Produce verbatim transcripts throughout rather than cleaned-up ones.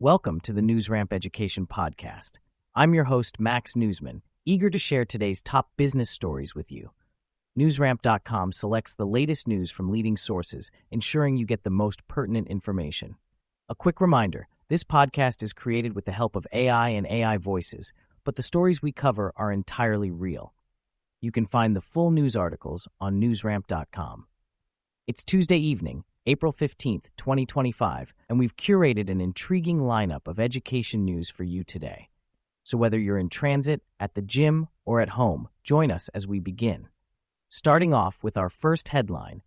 Welcome to the NewsRamp Education Podcast. I'm your host, Max Newsman, eager to share today's top business stories with you. NewsRamp dot com selects the latest news from leading sources, ensuring you get the most pertinent information. A quick reminder, this podcast is created with the help of A I and A I voices, but the stories we cover are entirely real. You can find the full news articles on NewsRamp dot com. It's Tuesday evening, April fifteenth, twenty twenty-five, and we've curated an intriguing lineup of education news for you today. So whether you're in transit, at the gym, or at home, join us as we begin. Starting off with our first headline.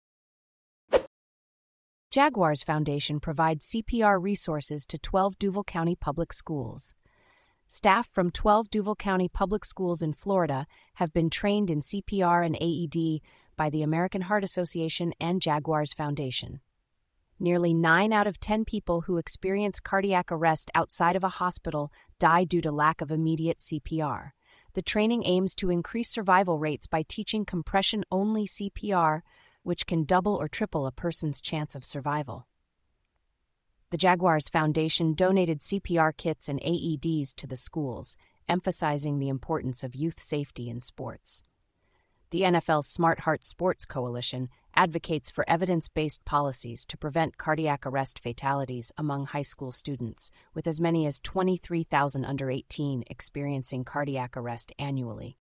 Jaguars Foundation provides C P R resources to twelve Duval County Public Schools. Staff from twelve Duval County Public Schools in Florida have been trained in C P R and A E D by the American Heart Association and Jaguars Foundation. Nearly nine out of ten people who experience cardiac arrest outside of a hospital die due to lack of immediate C P R. The training aims to increase survival rates by teaching compression-only C P R, which can double or triple a person's chance of survival. The Jaguars Foundation donated C P R kits and A E Ds to the schools, emphasizing the importance of youth safety in sports. The N F L's Smart Heart Sports Coalition advocates for evidence-based policies to prevent cardiac arrest fatalities among high school students, with as many as twenty-three thousand under eighteen experiencing cardiac arrest annually.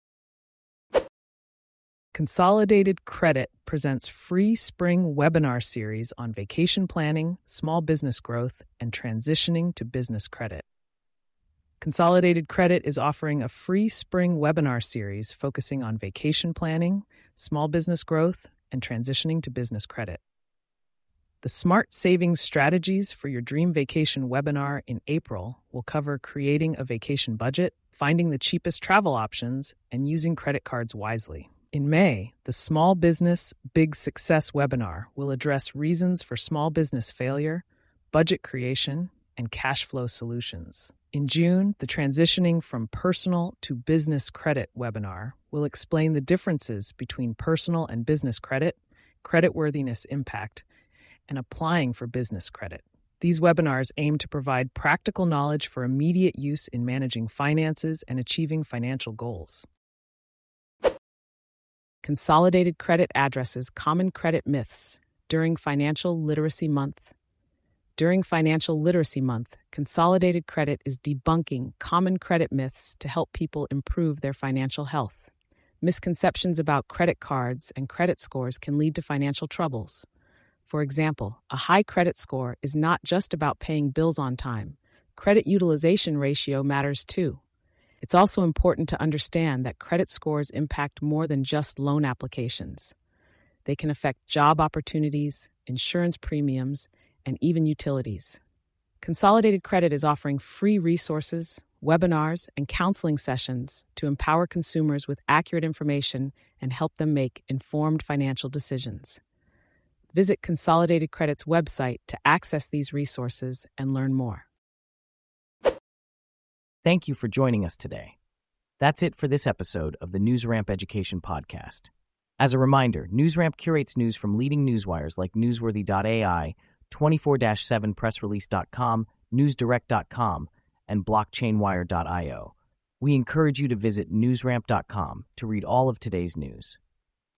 Consolidated Credit presents free spring webinar series on vacation planning, small business growth, and transitioning to business credit. Consolidated Credit is offering a free spring webinar series focusing on vacation planning, small business growth, and transitioning to business credit. The Smart Savings Strategies for Your Dream Vacation webinar in April will cover creating a vacation budget, finding the cheapest travel options, and using credit cards wisely. In May, the Small Business Big Success webinar will address reasons for small business failure, budget creation, and cash flow solutions. In June, the Transitioning from Personal to Business Credit webinar will explain the differences between personal and business credit, creditworthiness impact, and applying for business credit. These webinars aim to provide practical knowledge for immediate use in managing finances and achieving financial goals. Consolidated Credit addresses common credit myths during Financial Literacy Month. During Financial Literacy Month, Consolidated Credit is debunking common credit myths to help people improve their financial health. Misconceptions about credit cards and credit scores can lead to financial troubles. For example, a high credit score is not just about paying bills on time. Credit utilization ratio matters too. It's also important to understand that credit scores impact more than just loan applications. They can affect job opportunities, insurance premiums, and even utilities. Consolidated Credit is offering free resources, webinars, and counseling sessions to empower consumers with accurate information and help them make informed financial decisions. Visit Consolidated Credit's website to access these resources and learn more. Thank you for joining us today. That's it for this episode of the NewsRamp Education Podcast. As a reminder, NewsRamp curates news from leading newswires like Newsworthy dot A I, twenty-four seven press release dot com, news direct dot com, and blockchain wire dot io. We encourage you to visit NewsRamp dot com to read all of today's news.